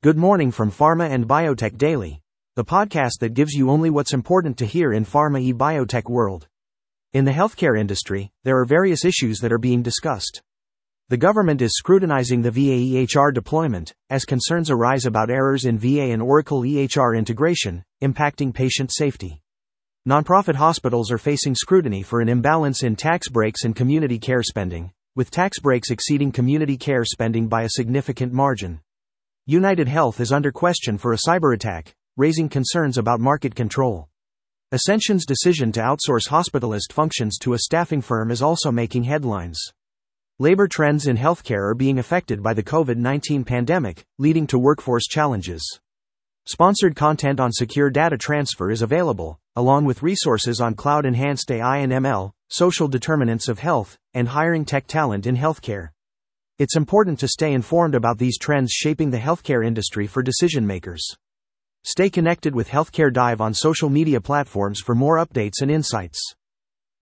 Good morning from Pharma and Biotech Daily, the podcast that gives you only what's important to hear in pharma-biotech world. In the healthcare industry, there are various issues that are being discussed. The government is scrutinizing the VA EHR deployment, as concerns arise about errors in VA and Oracle EHR integration, impacting patient safety. Nonprofit hospitals are facing scrutiny for an imbalance in tax breaks and community care spending, with tax breaks exceeding community care spending by a significant margin. United Health is under question for a cyber attack, raising concerns about market control. Ascension's decision to outsource hospitalist functions to a staffing firm is also making headlines. Labor trends in healthcare are being affected by the COVID-19 pandemic, leading to workforce challenges. Sponsored content on secure data transfer is available, along with resources on cloud-enhanced AI and ML, social determinants of health, and hiring tech talent in healthcare. It's important to stay informed about these trends shaping the healthcare industry for decision makers. Stay connected with Healthcare Dive on social media platforms for more updates and insights.